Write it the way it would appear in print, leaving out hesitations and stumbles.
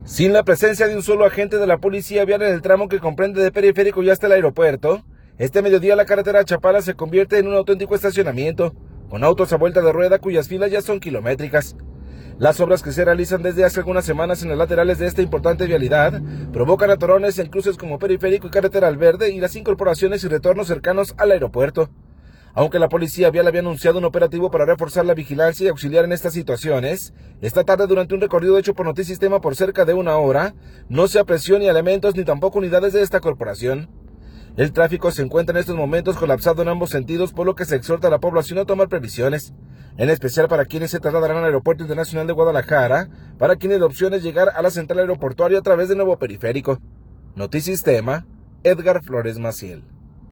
Sin la presencia de un solo agente de la policía vial en el tramo que comprende de Periférico y hasta el aeropuerto, este mediodía la carretera Chapala se convierte en un auténtico estacionamiento, con autos a vuelta de rueda cuyas filas ya son kilométricas. Las obras que se realizan desde hace algunas semanas en las laterales de esta importante vialidad provocan atorones en cruces como Periférico y Carretera al Verde y las incorporaciones y retornos cercanos al aeropuerto. Aunque la policía vial había anunciado un operativo para reforzar la vigilancia y auxiliar en estas situaciones, esta tarde durante un recorrido hecho por Notisistema por cerca de una hora, no se apreció ni elementos ni tampoco unidades de esta corporación. El tráfico se encuentra en estos momentos colapsado en ambos sentidos, por lo que se exhorta a la población a tomar previsiones, en especial para quienes se trasladarán al Aeropuerto Internacional de Guadalajara, para quienes la opción es llegar a la central aeroportuaria a través del nuevo periférico. Notisistema, Edgar Flores Maciel.